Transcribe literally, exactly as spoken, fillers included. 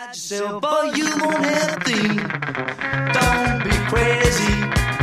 yourself, or you won't have a thing. Don't be crazy.